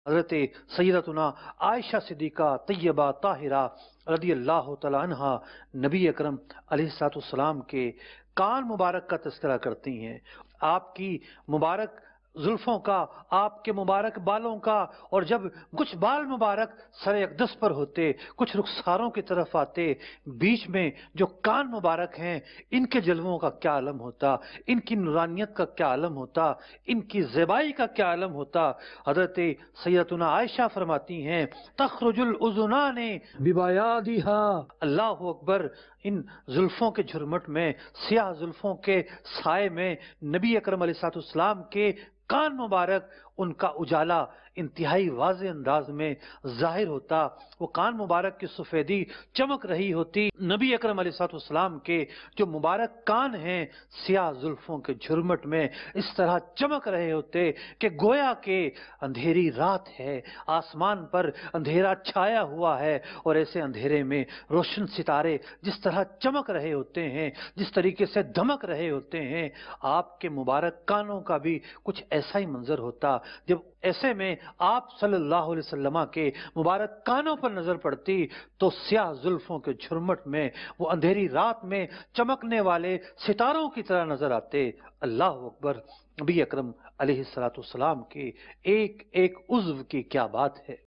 حضرت سیدتنا عائشہ صدیقہ طیبہ طاہرہ رضی اللہ تعالی عنہا نبی اکرم علیہ الصلوۃ والسلام کے کان مبارک کا تذکرہ کرتی ہیں، آپ کی مبارک زلفوں کا، آپ کے مبارک بالوں کا، اور جب کچھ بال مبارک سر اقدس پر ہوتے، کچھ رخساروں کی طرف آتے، بیچ میں جو کان مبارک ہیں ان کے جلووں کا کیا عالم ہوتا، ان کی نورانیت کا کیا عالم ہوتا، ان کی زیبائی کا کیا عالم ہوتا۔ حضرت سیدتنا عائشہ فرماتی ہیں تخرج الاذنان ببیاضها، اللہ اکبر، ان زلفوں کے جھرمٹ میں، سیاہ زلفوں کے سائے میں نبی اکرم علیہ الصلوۃ والسلام کے کان مبارک، ان کا اجالا انتہائی واضح انداز میں ظاہر ہوتا، وہ کان مبارک کی سفیدی چمک رہی ہوتی، نبی اکرم علیہ الصلوۃ والسلام کے جو مبارک کان ہیں سیاہ زلفوں کے جھرمٹ میں اس طرح چمک رہے ہوتے کہ گویا کہ اندھیری رات ہے، آسمان پر اندھیرا چھایا ہوا ہے، اور ایسے اندھیرے میں روشن ستارے جس طرح چمک رہے ہوتے ہیں، جس طریقے سے دمک رہے ہوتے ہیں، آپ کے مبارک کانوں کا بھی کچھ ایسا ہی منظر ہوتا۔ جب ایسے میں آپ صلی اللہ علیہ وسلم کے مبارک کانوں پر نظر پڑتی تو سیاہ زلفوں کے جھرمٹ میں وہ اندھیری رات میں چمکنے والے ستاروں کی طرح نظر آتے۔ اللہ اکبر، نبی اکرم علیہ الصلوۃ والسلام کے ایک ایک عضو کی کیا بات ہے۔